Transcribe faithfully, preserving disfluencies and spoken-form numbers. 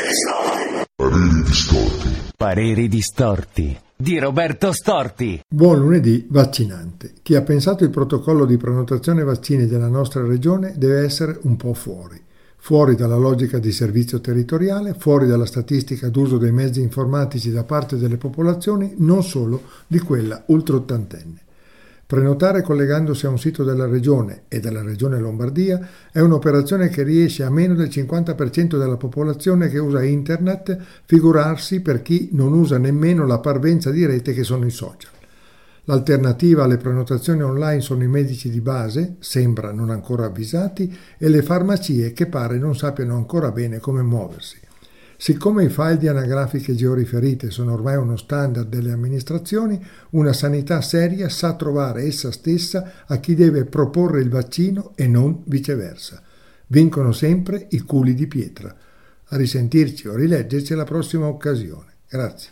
Pareri distorti. Pareri distorti di Roberto Storti. Buon lunedì vaccinante. Chi ha pensato il protocollo di prenotazione vaccini della nostra regione deve essere un po' fuori. Fuori dalla logica di servizio territoriale, fuori dalla statistica d'uso dei mezzi informatici da parte delle popolazioni, non solo di quella ultraottantenne. Prenotare collegandosi a un sito della Regione e della Regione Lombardia è un'operazione che riesce a meno del cinquanta per cento della popolazione che usa internet, figurarsi per chi non usa nemmeno la parvenza di rete che sono i social. L'alternativa alle prenotazioni online sono i medici di base, sembra non ancora avvisati, e le farmacie che pare non sappiano ancora bene come muoversi. Siccome i file di anagrafiche georiferite sono ormai uno standard delle amministrazioni, una sanità seria sa trovare essa stessa a chi deve proporre il vaccino e non viceversa. Vincono sempre i culi di pietra. A risentirci o rileggerci alla prossima occasione. Grazie.